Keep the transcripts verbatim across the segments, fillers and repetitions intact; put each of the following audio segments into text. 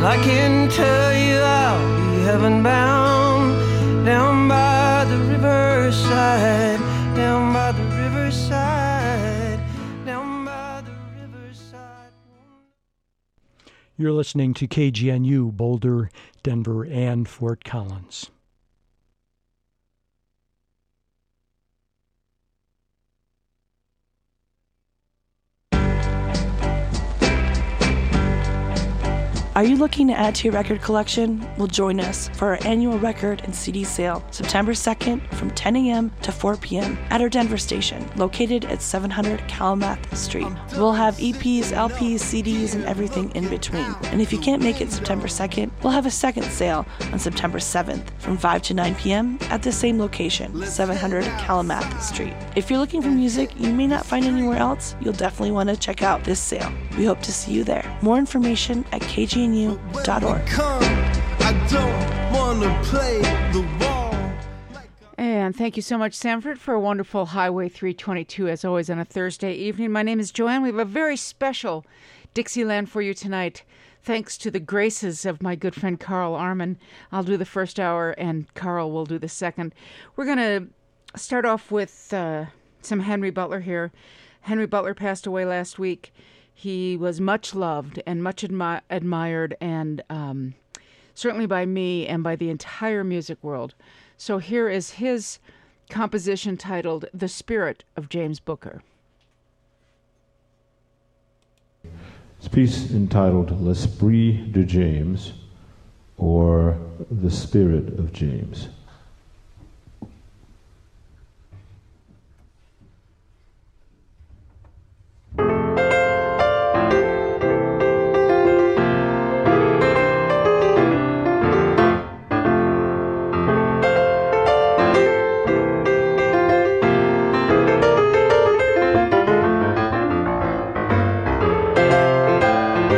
I can tell you I'll be heaven bound, down by the riverside, down by the riverside, down by the riverside. You're listening to K G N U, Boulder, Denver, and Fort Collins. Are you looking to add to your record collection? Well, join us for our annual record and C D sale, September second from ten a.m. to four p.m. at our Denver station, located at seven hundred Calumet Street. We'll have E Ps, L Ps, C Ds, and everything in between. And if you can't make it September second, we'll have a second sale on September seventh from five to nine p.m. at the same location, seven hundred Calumet Street. If you're looking for music you may not find anywhere else, you'll definitely want to check out this sale. We hope to see you there. More information at K G N U dot org. And thank you so much, Sanford, for a wonderful Highway three twenty-two, as always, on a Thursday evening. My name is Joanne. We have a very special Dixieland for you tonight, thanks to the graces of my good friend Carl Arman. I'll do the first hour, and Carl will do the second. We're going to start off with uh, some Henry Butler here. Henry Butler passed away last week. He was much loved and much admi- admired, and um, certainly by me and by the entire music world. So here is his composition titled The Spirit of James Booker. It's a piece entitled L'Esprit de James, or The Spirit of James.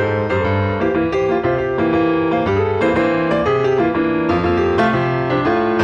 Thank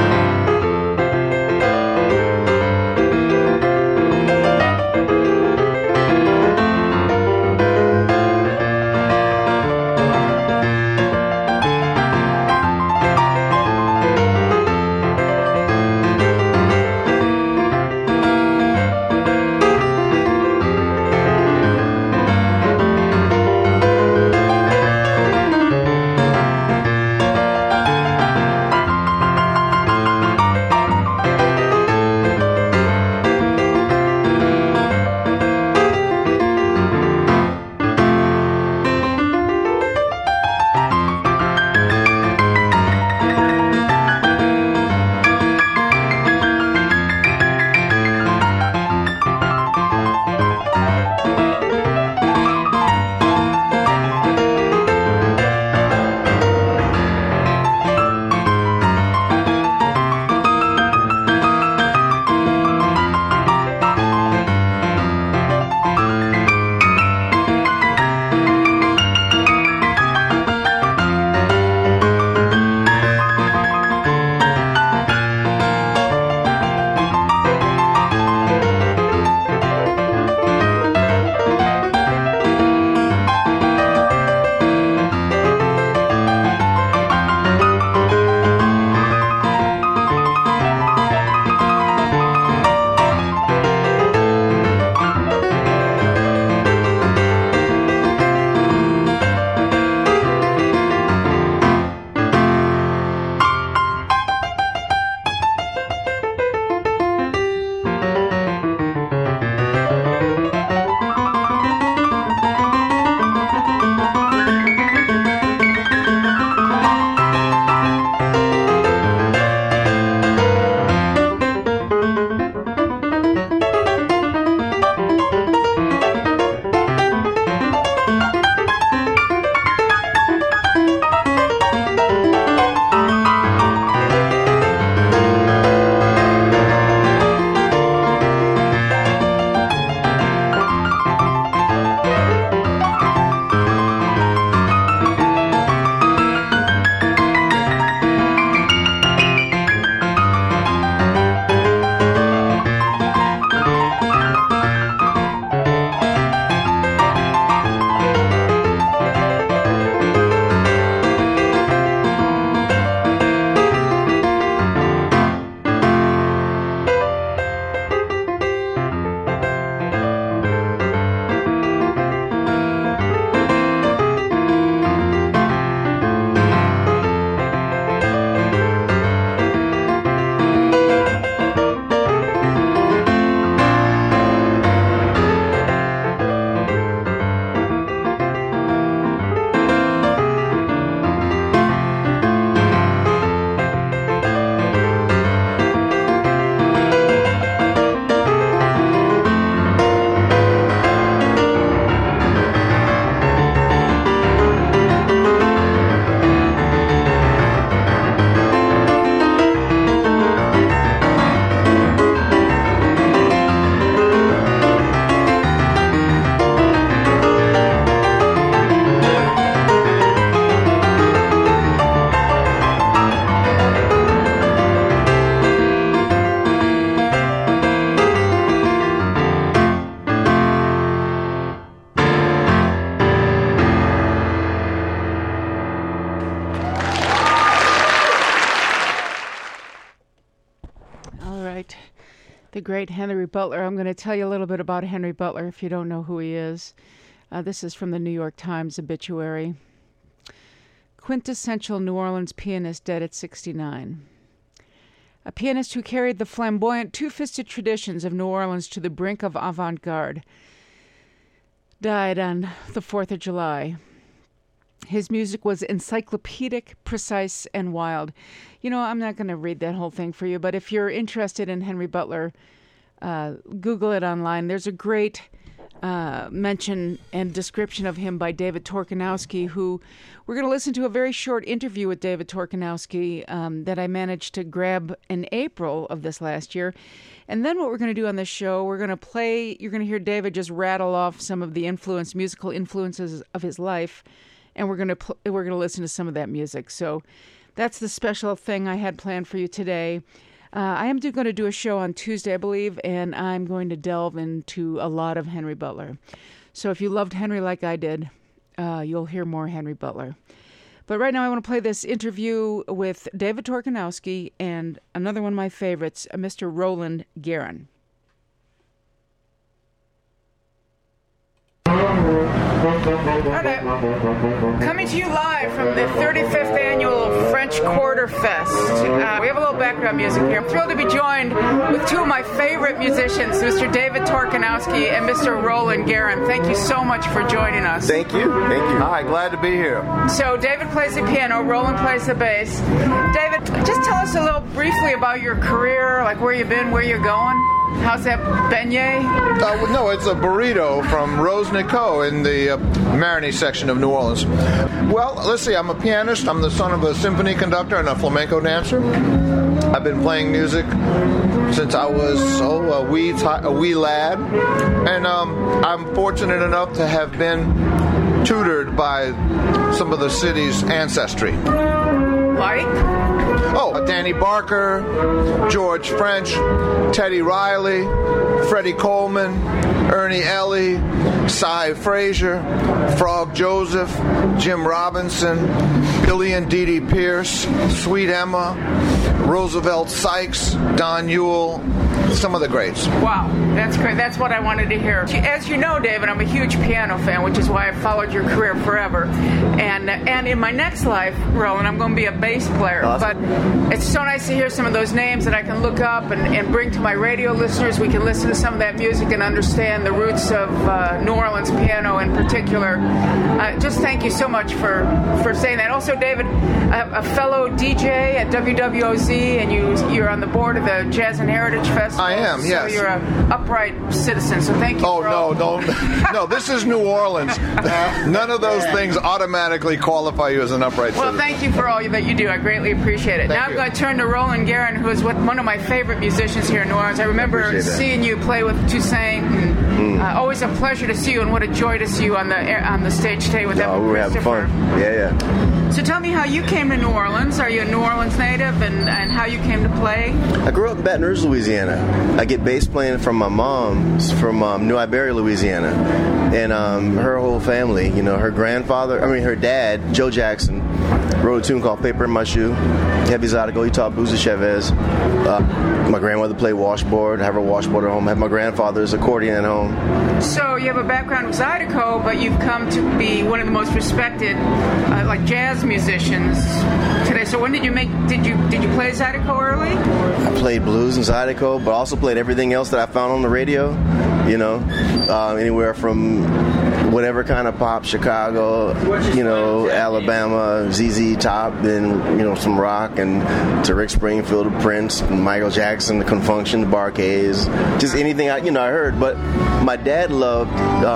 The great Henry Butler. I'm going to tell you a little bit about Henry Butler if you don't know who he is. Uh, this is from the New York Times obituary. Quintessential New Orleans pianist, dead at sixty-nine. A pianist who carried the flamboyant two-fisted traditions of New Orleans to the brink of avant-garde. Died on the fourth of July. His music was encyclopedic, precise, and wild. You know, I'm not going to read that whole thing for you, but if you're interested in Henry Butler, uh, Google it online. There's a great uh, mention and description of him by David Torkanowski, who we're going to listen to a very short interview with David Torkanowski um, that I managed to grab in April of this last year. And then what we're going to do on this show, we're going to play, you're going to hear David just rattle off some of the influence, musical influences of his life, and we're going to pl- we're going to listen to some of that music. So that's the special thing I had planned for you today. Uh, I am do, going to do a show on Tuesday, I believe, and I'm going to delve into a lot of Henry Butler. So if you loved Henry like I did, uh, you'll hear more Henry Butler. But right now I want to play this interview with David Torkanowski and another one of my favorites, Mister Roland Guerin. Right, coming to you live from the thirty-fifth annual French Quarter Fest. Uh, we have a little background music here. I'm thrilled to be joined with two of my favorite musicians, Mister David Torkanowski and Mister Roland Guerin. Thank you so much for joining us. Thank you. Thank you. Hi, glad to be here. So David plays the piano, Roland plays the bass. David, just tell us a little briefly about your career, like where you've been, where you're going. How's that beignet? Uh, no, it's a burrito from Rose Nicot in the uh, Marigny section of New Orleans. Well, let's see, I'm a pianist. I'm the son of a symphony conductor and a flamenco dancer. I've been playing music since I was oh, a, wee t- a wee lad. And um, I'm fortunate enough to have been tutored by some of the city's ancestry. Like? Oh, Danny Barker, George French, Teddy Riley, Freddie Coleman, Ernie Ellie, Cy Frazier, Frog Joseph, Jim Robinson, Billy and Dee Dee Pierce, Sweet Emma, Roosevelt Sykes, Don Ewell, some of the greats. Wow, that's great. That's what I wanted to hear. As you know, David, I'm a huge piano fan, which is why I've followed your career forever. And and in my next life, Roland, I'm going to be a bass player. Awesome. But it's so nice to hear some of those names that I can look up and, and bring to my radio listeners. We can listen to some of that music and understand the roots of uh, New Orleans piano in particular. Uh, just thank you so much for, for saying that. Also, David, a, a fellow D J at W W O Z, and you, you're on the board of the Jazz and Heritage Festival. I am, so yes. So you're an upright citizen, so thank you. Oh, for no, all. don't. No, this is New Orleans. None of those things automatically qualify you as an upright well, citizen. Well, thank you for all that you do. I greatly appreciate it. Thank now you. I'm going to turn to Roland Guerin, who is what, one of my favorite musicians here in New Orleans. I remember I seeing you play with Toussaint. And, mm. uh, always a pleasure to see you, and what a joy to see you on the on the stage today with oh, Evan we were having fun. Yeah, yeah. So tell me how you came to New Orleans. Are you a New Orleans native, and, and how you came to play? I grew up in Baton Rouge, Louisiana. I get bass playing from my mom, from um, New Iberia, Louisiana. And um, her whole family, you know, her grandfather, I mean, her dad, Joe Jackson, wrote a tune called Paper in My Shoe. Heavy Zydeco, he taught Boozy Chavez. Uh, my grandmother played washboard. I have her washboard at home. I have my grandfather's accordion at home. So you have a background with Zydeco, but you've come to be one of the most respected, uh, like jazz musicians today. So when did you make? Did you did you play Zydeco early? I played blues and Zydeco, but also played everything else that I found on the radio. You know, uh, anywhere from whatever kind of pop, Chicago, you know, Alabama, Z Z Top, then, you know, some rock, and to Rick Springfield, Prince, Michael Jackson, the Confunction, the Bar-Kays, just anything I, you know, I heard. But my dad loved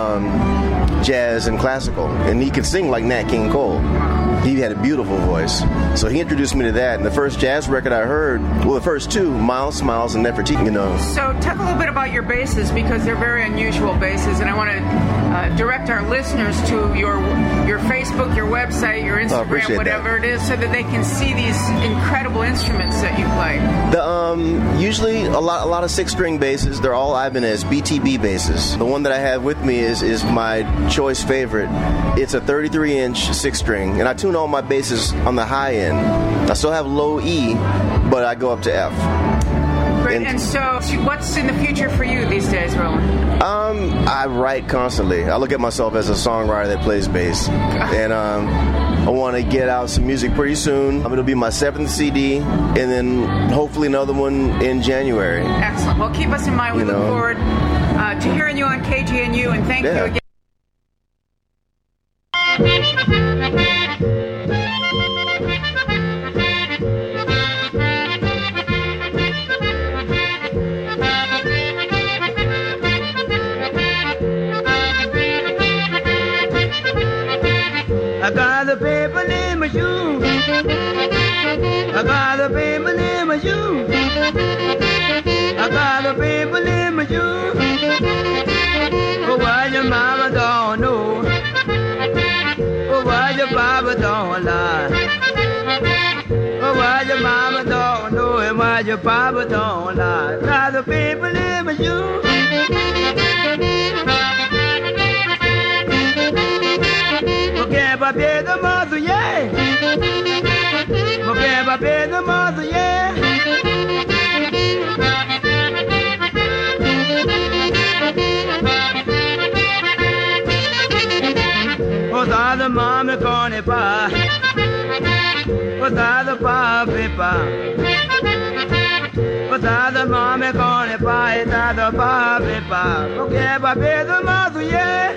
um, jazz and classical, and he could sing like Nat King Cole. He had a beautiful voice. So he introduced me to that. And the first jazz record I heard, well, the first two, Miles, Smiles, and Nefertiti, you know. So talk a little bit about your basses, because they're very unusual basses. And I want to uh, direct our listeners to your your Facebook, your website, your Instagram, oh, whatever that. it is, so that they can see these incredible instruments that you play. The um, usually a lot a lot of six-string basses. They're all Ibanez B T B basses. The one that I have with me is, is my choice favorite. It's a thirty-three inch six-string, and I tune all my basses on the high end. I still have low E, but I go up to F. right, and, and so what's in the future for you these days, Roland? Um, I write constantly. I look at myself as a songwriter that plays bass. And um, I want to get out some music pretty soon. It'll be my seventh C D, and then hopefully another one in January. Excellent. Well, keep us in mind. We You look know. forward uh, to hearing you on K G N U, and thank Yeah. you again. I got the paper in my shoe. I got the paper in my shoe. I got the paper in my shoe. Oh, why your mama don't know? Oh, why your papa don't lie? Oh, why your mama don't know and why your papa don't lie? Got the paper in my shoe. Porque papier de mozo, yeah. Porque papier de mozo, yeah. Osada mame con el pa. Osada papi pa. Osada mame con el pa. Osada papi pa. Porque papier de mozo, yeah.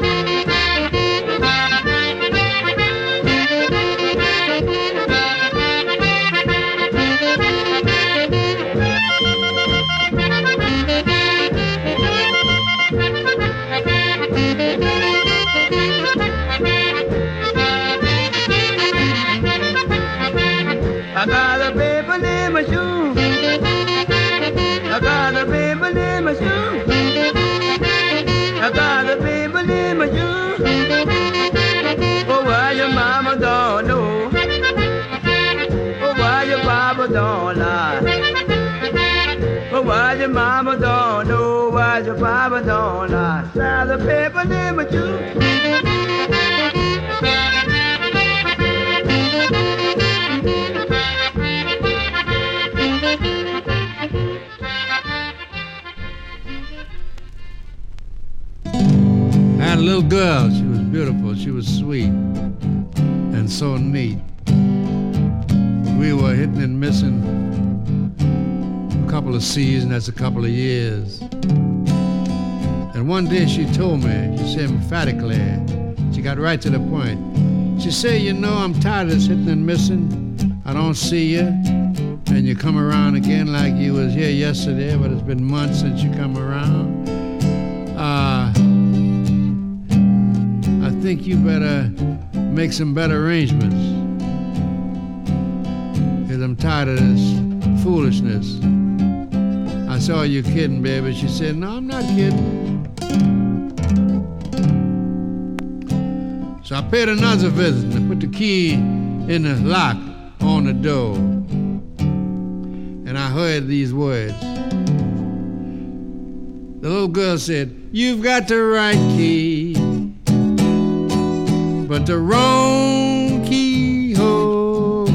I got a paper in my shoe. I got a paper in my shoe. I got a paper in my shoe. Oh, why your mama don't know? Oh, why your papa don't lie? Oh, why your mama don't know? Why your papa don't lie? Got a paper in my shoe. I had a little girl. She was beautiful. She was sweet and so neat. We were hitting and missing a couple of seasons, that's a couple of years. And one day she told me, she said emphatically, she got right to the point. She said, you know, I'm tired of this hitting and missing. I don't see you. And you come around again like you was here yesterday, but it's been months since you come around. Uh, I think you better make some better arrangements. Because I'm tired of this foolishness. I saw you kidding, baby. She said, no, I'm not kidding. So I paid another visit and put the key in the lock on the door. And I heard these words. The little girl said, you've got the right key, but the wrong keyhole.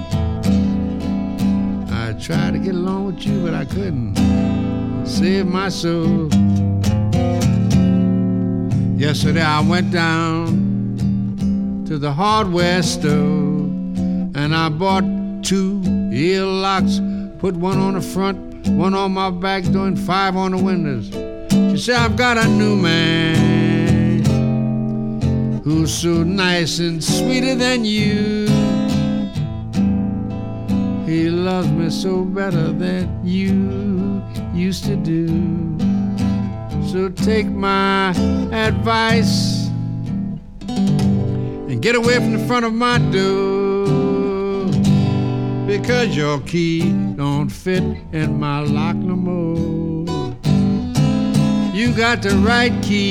I tried to get along with you, but I couldn't. Save my soul. Yesterday I went down to the hardware store and I bought two ear locks, put one on the front, one on my back door, and five on the windows. She said, I've got a new man who's so nice and sweeter than you. He loves me so better than you used to do. So take my advice and get away from the front of my door, because your key don't fit in my lock no more. You got the right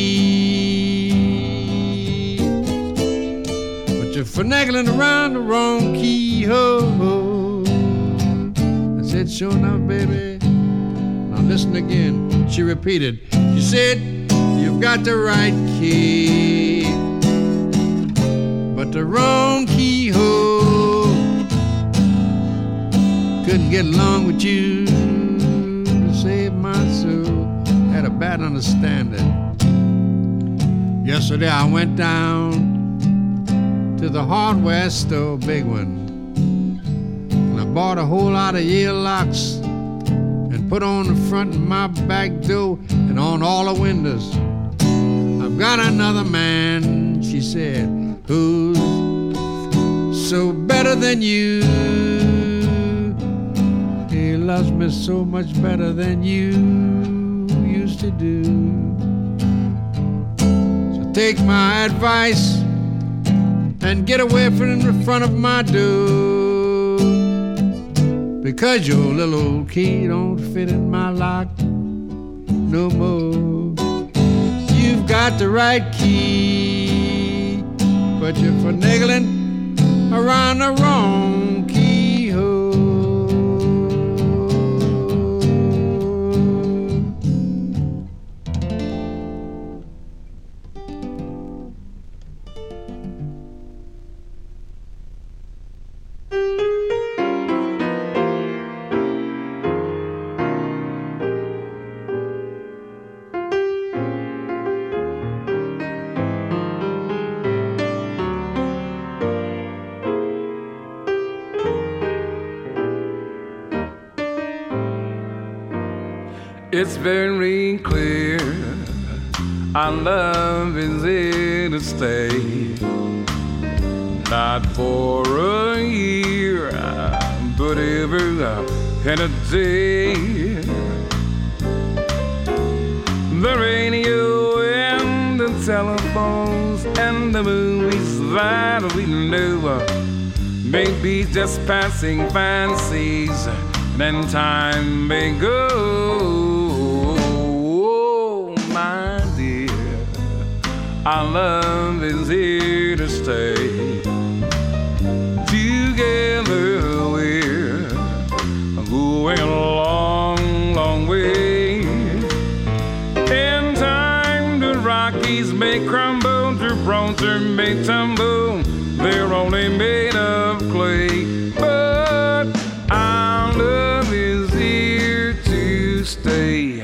key, but you're finagling around the wrong keyhole. I said, sure enough, baby. Now listen again. She repeated. She said, you've got the right key, but the wrong keyhole. Couldn't get along with you. save my soul. Had a bad understanding. Yesterday I went down to the hardware store, big one, and I bought a whole lot of ear locks and put on the front of my back door and on all the windows. I've got another man, she said, who's so better than you. He loves me so much better than you used to do. So take my advice and get away from the front of my door, because your little old key don't fit in my lock no more. You've got the right key, but you're finagling around the wrong keyhole. It's very clear our love is here to stay, not for a year, but every and a day. The radio and the telephones and the movies that we know may be just passing fancies, and then time may go. Our love is here to stay. Together we're going a long, long way. In time the Rockies may crumble, Gibraltar may tumble, they're only made of clay. But our love is here to stay.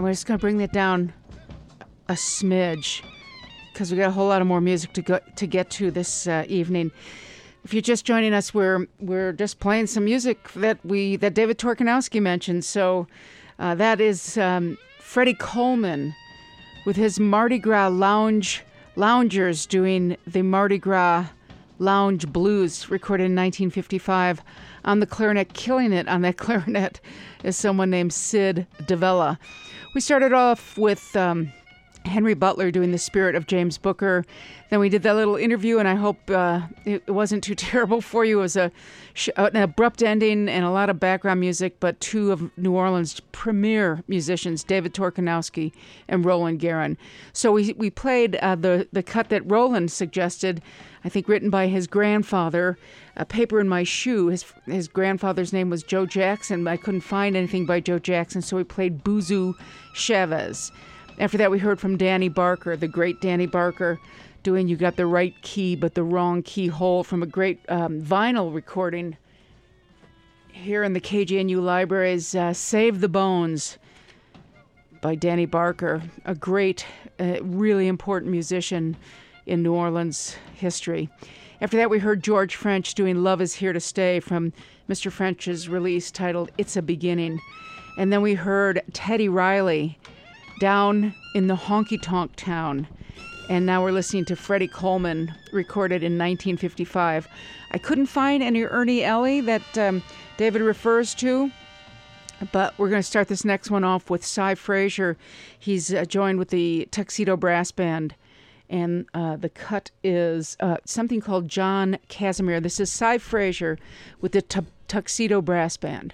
we're just going to bring that down a smidge because we got a whole lot of more music to go to get to this uh, evening. If you're just joining us, we're we're just playing some music that we that David Torkanowski mentioned. So uh, that is um, Freddie Coleman with his Mardi Gras Lounge Loungers doing the Mardi Gras Lounge Blues, recorded in nineteen fifty-five on the clarinet. Killing it on that clarinet is someone named Sid DeVella. We started off with Um, Henry Butler doing The Spirit of James Booker. Then we did that little interview, and I hope uh, it wasn't too terrible for you. It was a sh- an abrupt ending and a lot of background music, but two of New Orleans' premier musicians, David Torkanowski and Roland Guerin. So we we played uh, the, the cut that Roland suggested, I think written by his grandfather, A Paper in My Shoe. His his grandfather's name was Joe Jackson. I couldn't find anything by Joe Jackson, so we played Boozoo Chavez. After that, we heard from Danny Barker, the great Danny Barker, doing You Got the Right Key but the Wrong Keyhole from a great um, vinyl recording here in the K G N U libraries, uh, Save the Bones by Danny Barker, a great, uh, really important musician in New Orleans history. After that, we heard George French doing Love Is Here to Stay from Mister French's release titled It's a Beginning. And then we heard Teddy Riley, Down in the Honky Tonk Town. And now we're listening to Freddie Coleman, recorded in nineteen fifty-five. I couldn't find any Ernie Ellie that um, David refers to, but we're going to start this next one off with Cy Frazier. He's uh, joined with the Tuxedo Brass Band, and uh, the cut is uh, something called John Casimir. This is Cy Frazier with the t- Tuxedo Brass Band.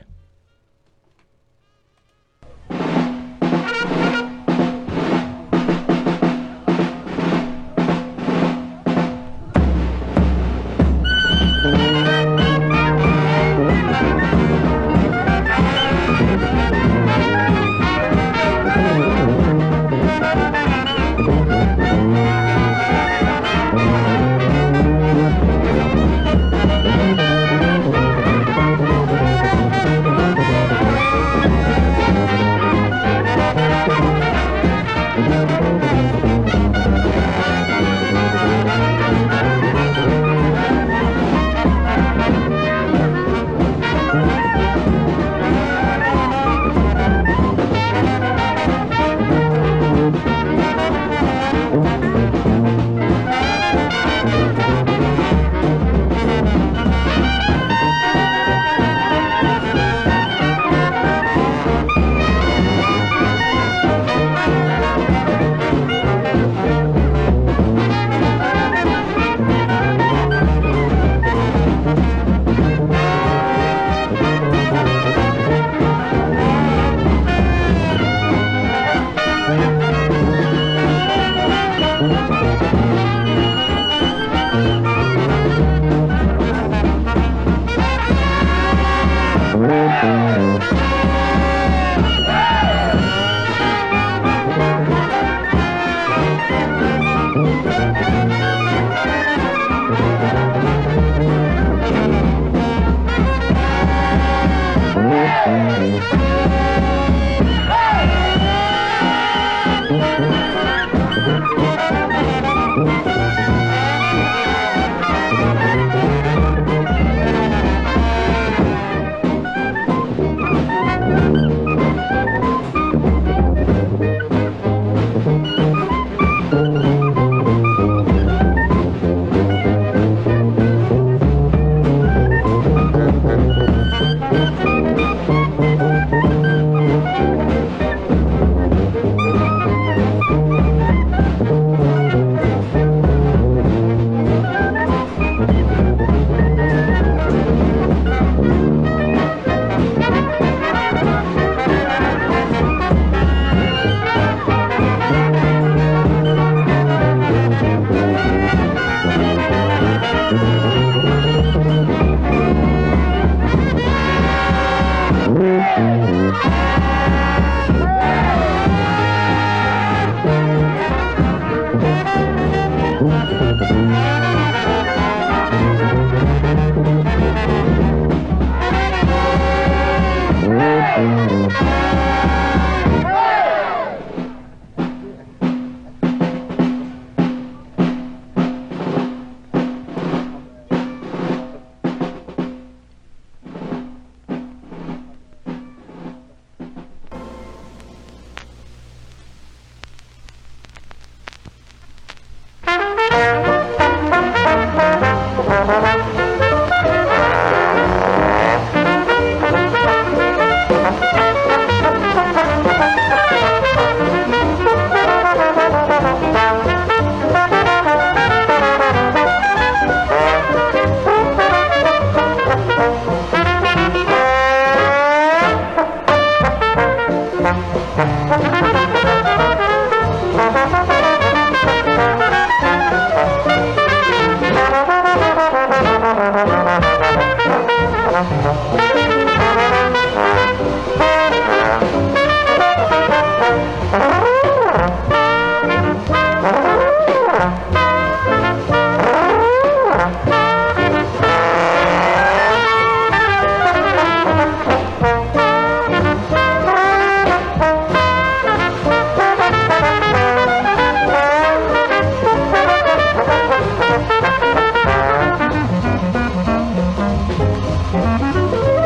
Thank you.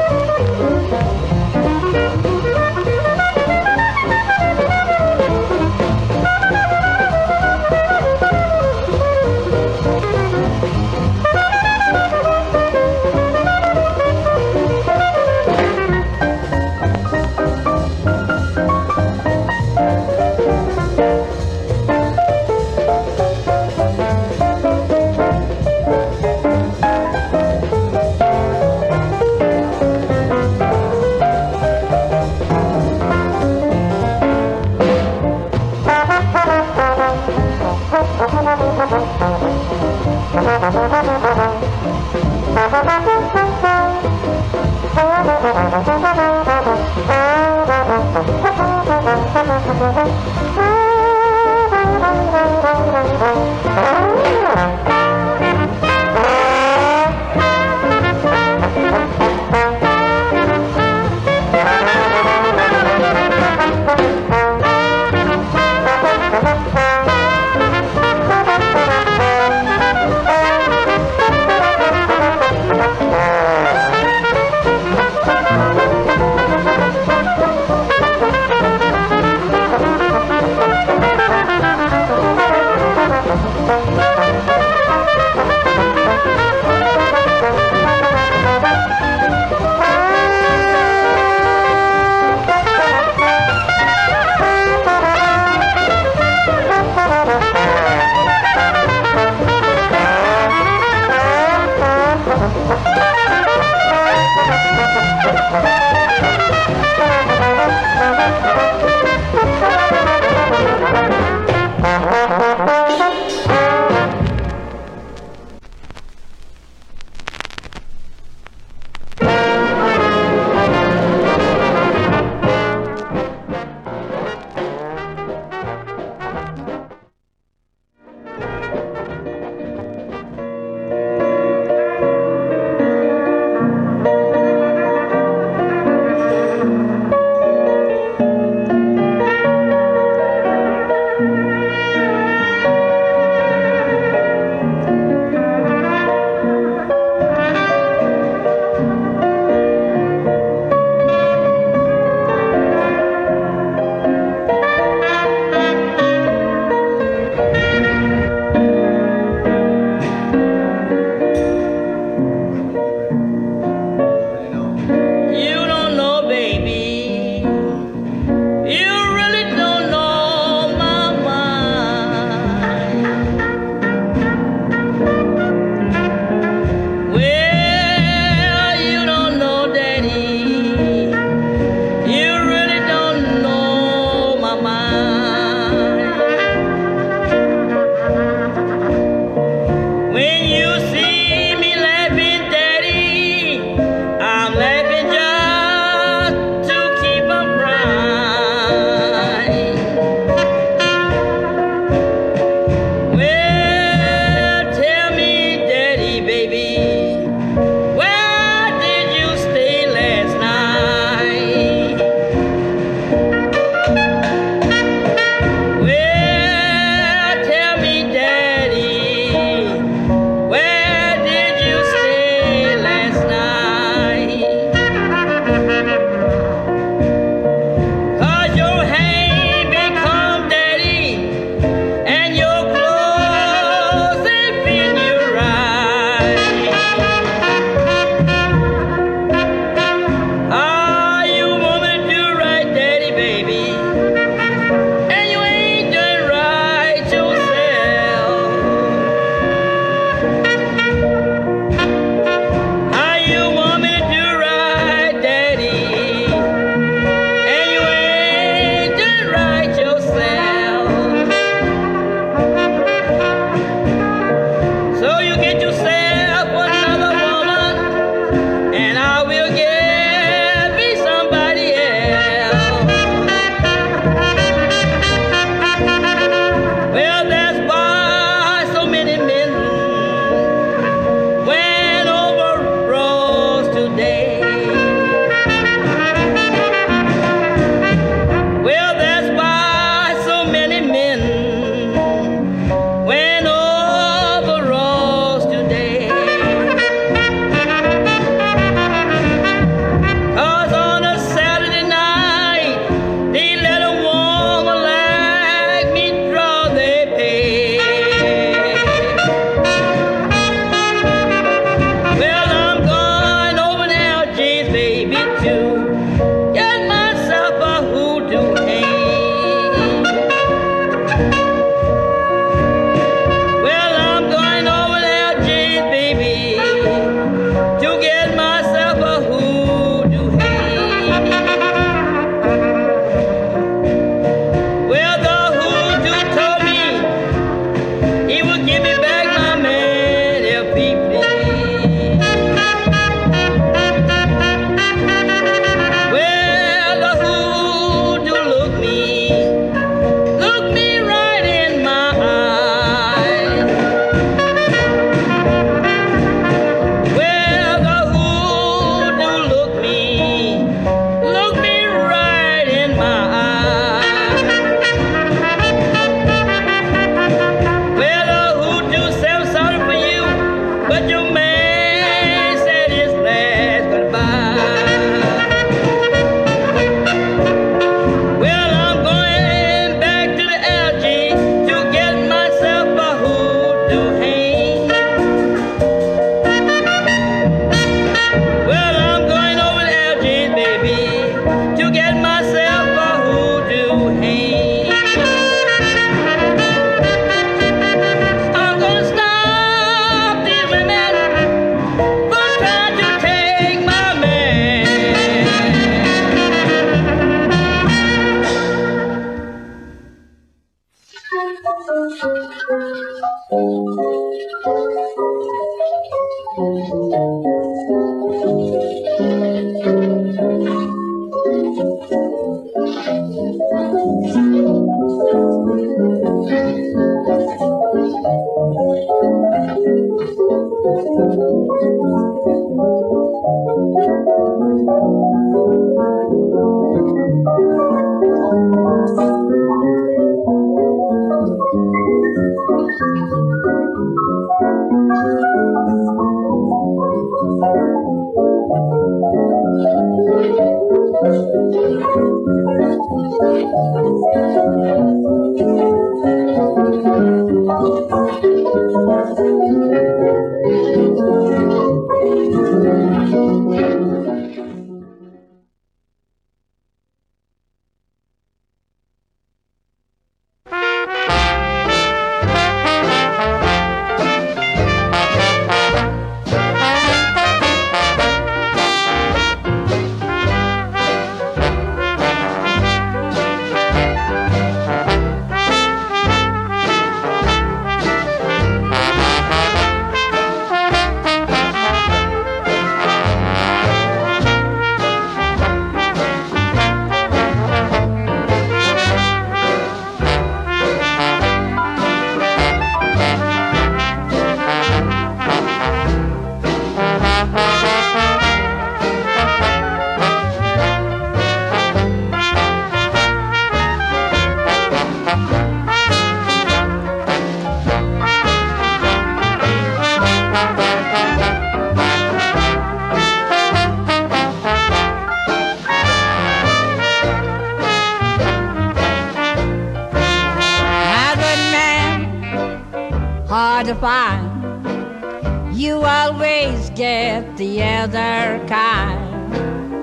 hard to find. You always get the other kind.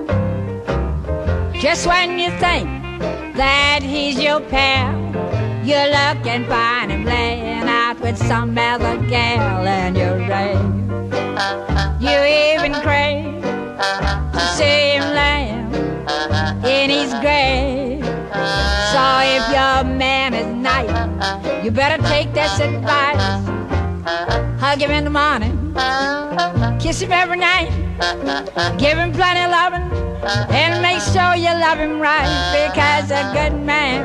Just when you think that he's your pal, you look and find him laying out with some other gal, and you're right. You even crave to see him laying in his grave. So if your man is nice, you better take this advice. Hug him in the morning, kiss him every night, give him plenty of loving, and make sure you love him right, because a good man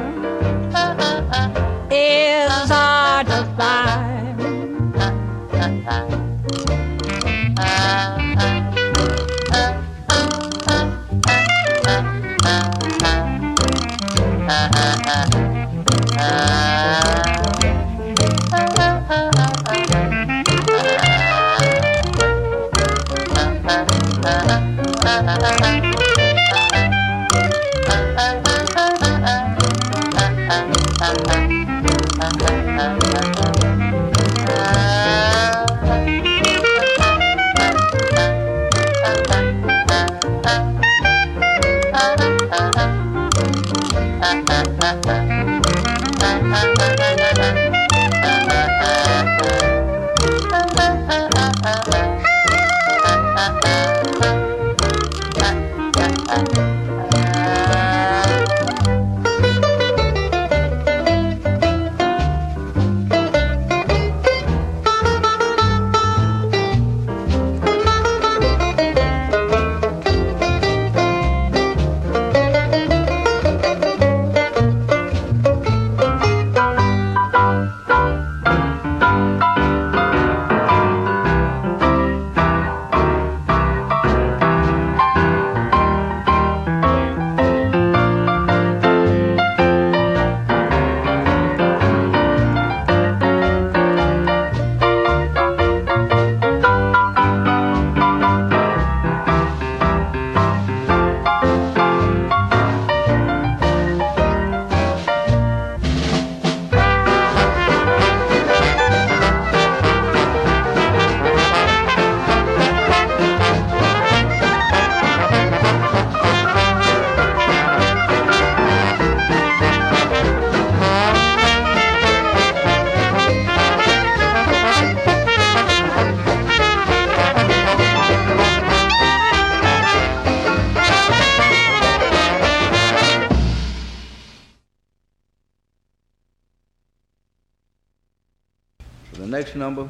is hard to find. Next number.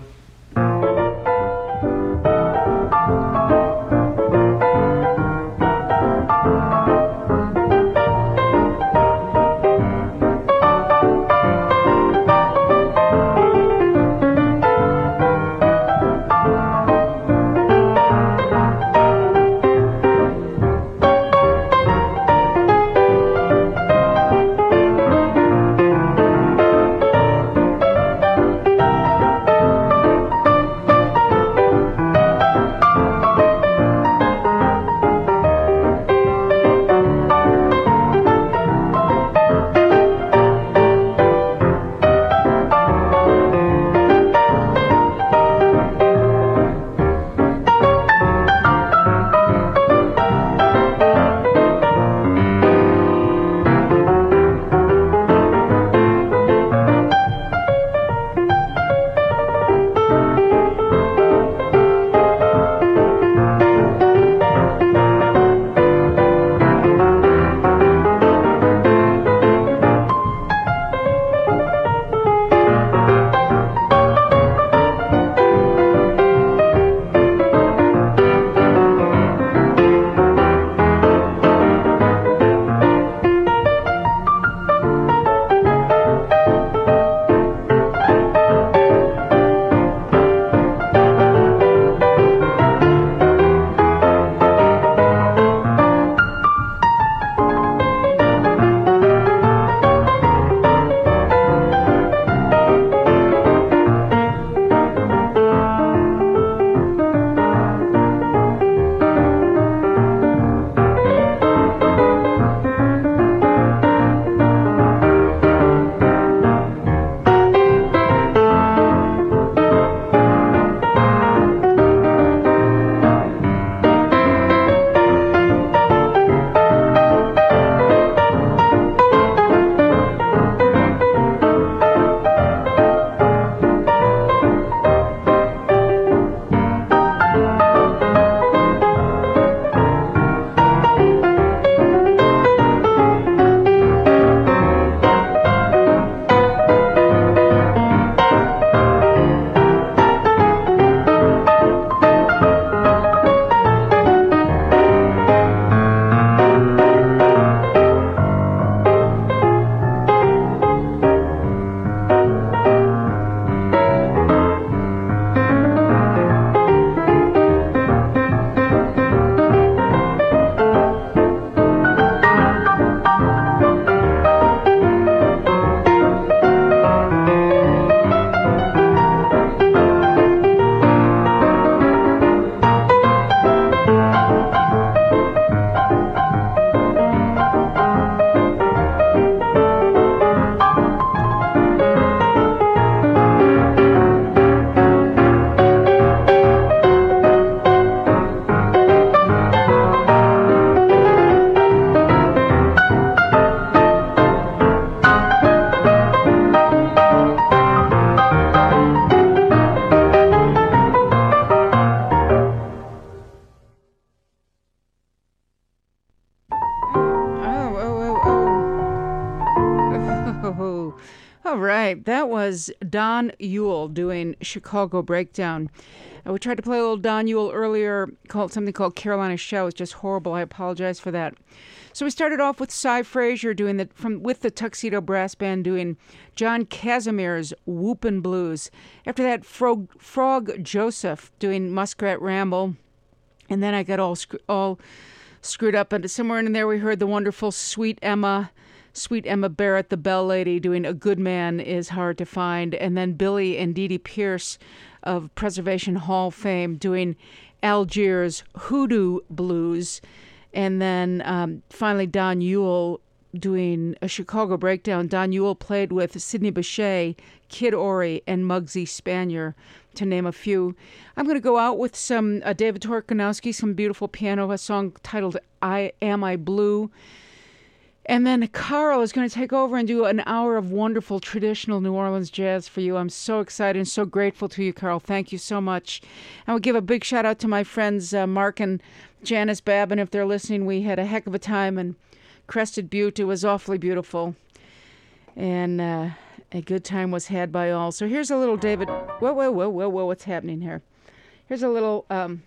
All right, that was Don Ewell doing Chicago Breakdown. Uh, we tried to play a little Don Ewell earlier, called something called Carolina Show. It's just horrible. I apologize for that. So we started off with Cy Frazier doing the from with the Tuxedo Brass Band doing John Casimir's Whoopin' Blues. After that, Frog, Frog Joseph doing Muskrat Ramble, and then I got all all screwed up. And somewhere in there, we heard the wonderful Sweet Emma. Sweet Emma Barrett, the Bell Lady, doing A Good Man Is Hard to Find. And then Billy and Dee Dee Pierce of Preservation Hall fame doing Algiers Hoodoo Blues. And then um, finally Don Ewell doing a Chicago Breakdown. Don Ewell played with Sidney Bechet, Kid Ory, and Muggsy Spanier, to name a few. I'm going to go out with some uh, David Torkanowski, some beautiful piano, a song titled I Am I Blue. And then Carl is going to take over and do an hour of wonderful traditional New Orleans jazz for you. I'm so excited and so grateful to you, Carl. Thank you so much. I will give a big shout out to my friends uh, Mark and Janice Babin. If they're listening, we had a heck of a time in Crested Butte. It was awfully beautiful. And uh, a good time was had by all. So here's a little David. Whoa, whoa, whoa, whoa, whoa. What's happening here? Here's a little... Um,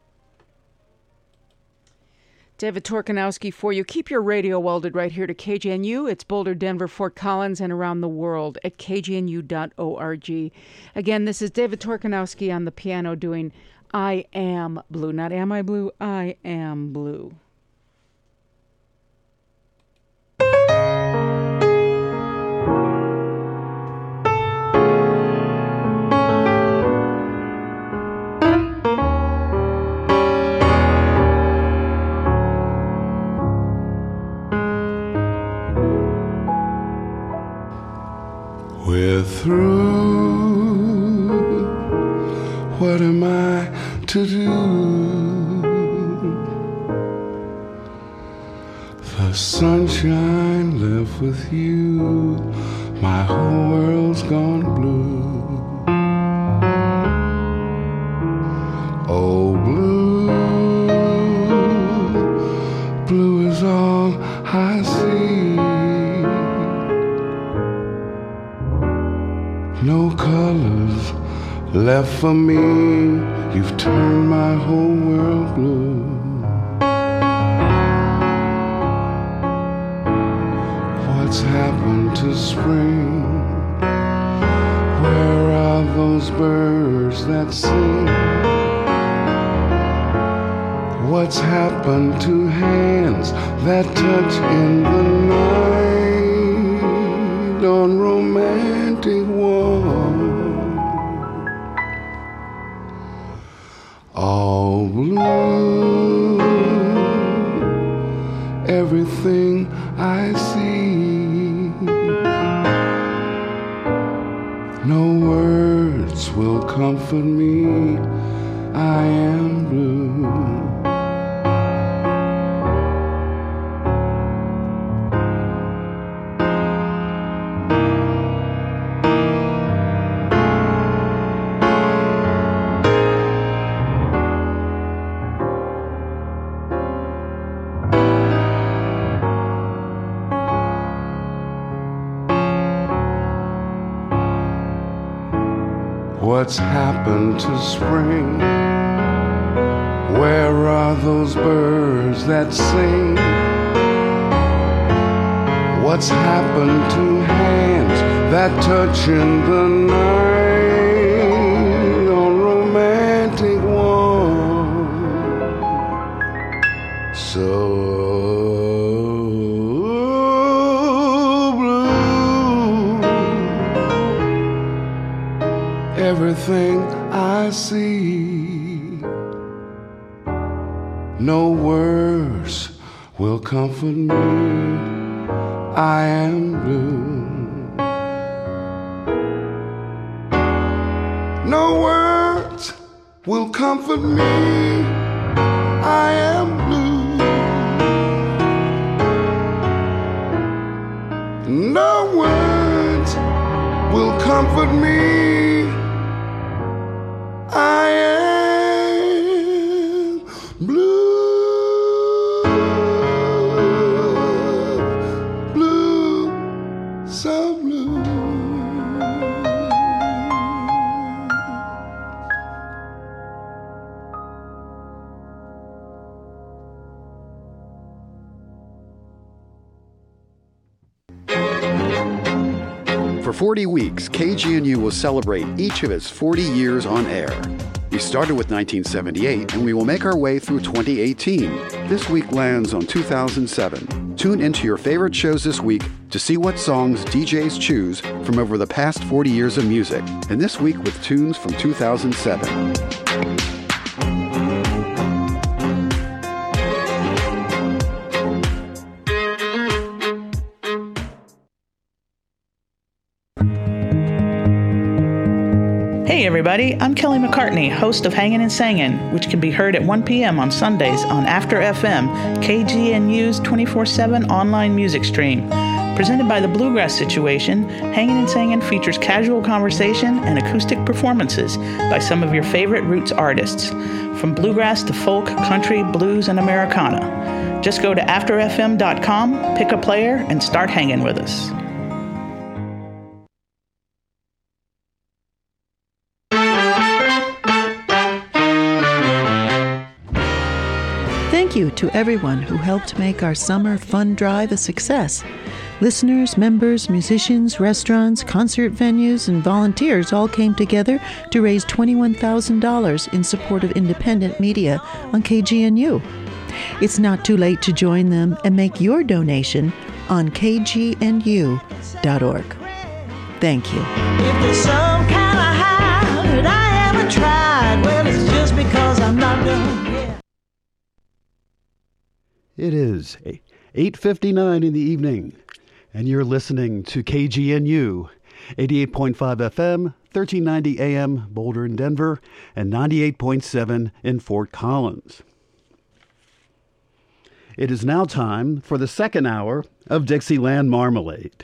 David Torkanowski for you. Keep your radio welded right here to K G N U. It's Boulder, Denver, Fort Collins, and around the world at k g n u dot org. Again, this is David Torkanowski on the piano doing I Am Blue. Not Am I Blue? I Am Blue. We're through. What am I to do? The sunshine left with you. My whole world's gone blue. Oh, blue. Blue is all I see. No colors left for me. You've turned my whole world blue. What's happened to spring? Where are those birds that sing? What's happened to hands that touch in the night on romantic walks? All blue, everything I see. No words will comfort me. I am blue. What's happened to spring? Where are those birds that sing? What's happened to hands that touch in the night on romantic walks? So everything I see. No words will comfort me. I am blue. No words will comfort me. I am blue. No words will comfort me. I am blue, blue, so blue. For forty weeks, K G N U will celebrate each of its forty years on air. We started with nineteen seventy-eight, and we will make our way through twenty eighteen. This week lands on two thousand seven. Tune into your favorite shows this week to see what songs D Js choose from over the past forty years of music, and this week with tunes from two thousand seven. Hey everybody, I'm Kelly McCartney, host of Hangin' and Sangin', which can be heard at one p.m. on Sundays on After F M, K G N U's twenty-four seven online music stream. Presented by the Bluegrass Situation, Hangin' and Sangin' features casual conversation and acoustic performances by some of your favorite roots artists, from bluegrass to folk, country, blues, and Americana. Just go to after f m dot com, pick a player, and start hanging with us. Thank you to everyone who helped make our summer fun drive a success. Listeners, members, musicians, restaurants, concert venues, and volunteers all came together to raise twenty-one thousand dollars in support of independent media on K G N U. It's not too late to join them and make your donation on k g n u dot org. Thank you. If there's some kind of high that I haven't tried, well, it's just because I'm not done yet. It is eight fifty-nine in the evening, and you're listening to K G N U, eighty-eight point five F M, thirteen ninety A M, Boulder and Denver, and ninety-eight point seven in Fort Collins. It is now time for the second hour of Dixieland Marmalade.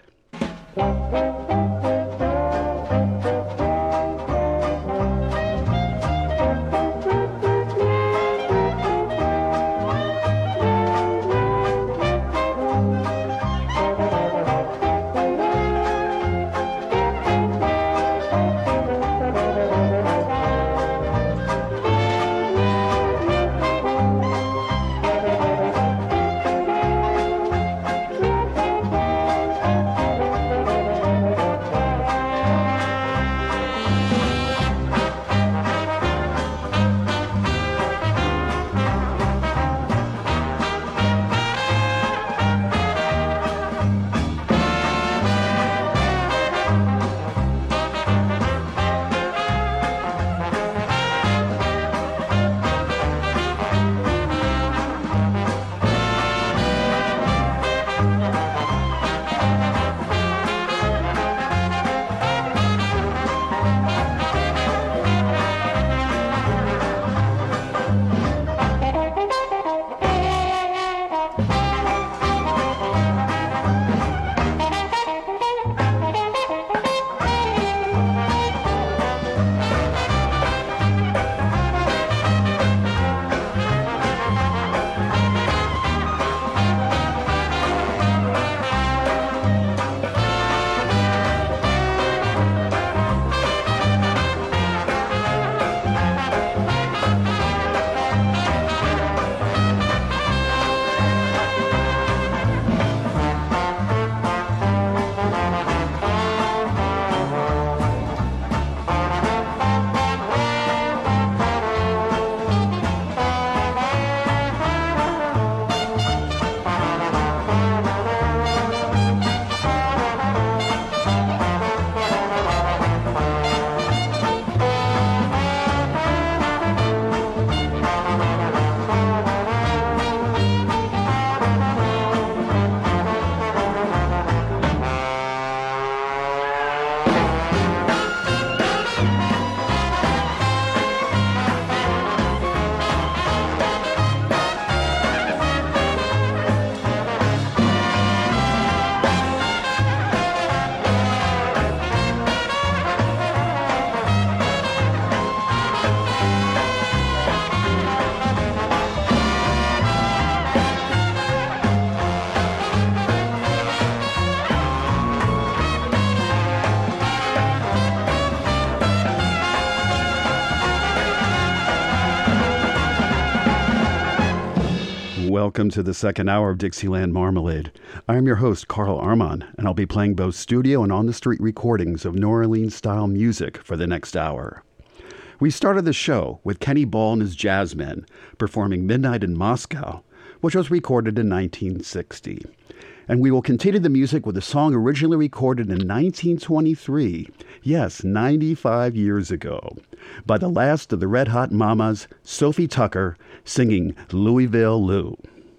welcome to the second hour of Dixieland Marmalade. I'm your host, Carl Armand, and I'll be playing both studio and on-the-street recordings of New Orleans-style music for the next hour. We started the show with Kenny Ball and his Jazzmen performing Midnight in Moscow, which was recorded in nineteen sixty. And we will continue the music with a song originally recorded in nineteen twenty-three, yes, ninety-five years ago, by the last of the Red Hot Mamas, Sophie Tucker, singing Louisville Lou.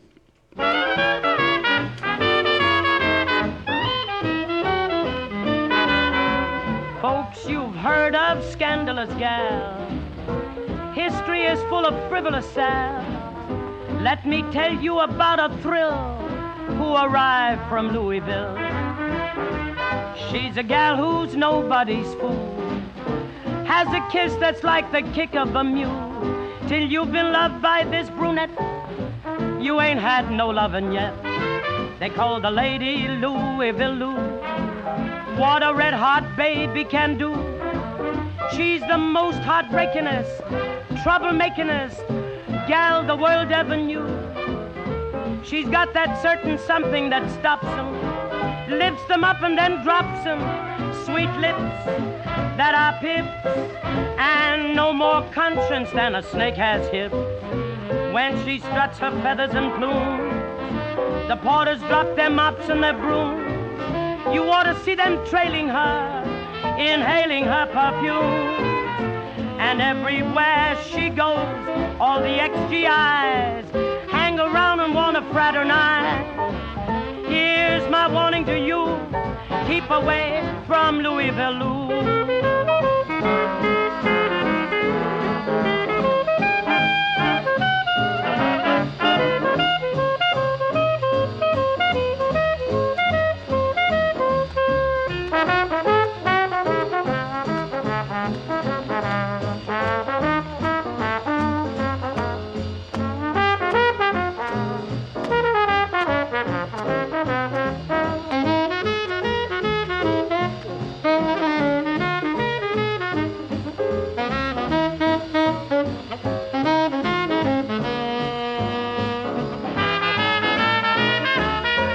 Folks, you've heard of scandalous gal. History is full of frivolous sal. Let me tell you about a thrill who arrived from Louisville. She's a gal who's nobody's fool, has a kiss that's like the kick of a mule. Till you've been loved by this brunette, you ain't had no lovin' yet. They call the lady Louisville Lou. What a red-hot baby can do. She's the most heartbreakingest, trouble-makingest gal the world ever knew. She's got that certain something that stops them, lifts them up and then drops them. Sweet lips that are pips, and no more conscience than a snake has hips. When she struts her feathers and plumes, the porters drop their mops and their brooms. You ought to see them trailing her, inhaling her perfume. And everywhere she goes, all the X G Is hang around and want to fraternize. Here's my warning to you, keep away from Louisville Lou.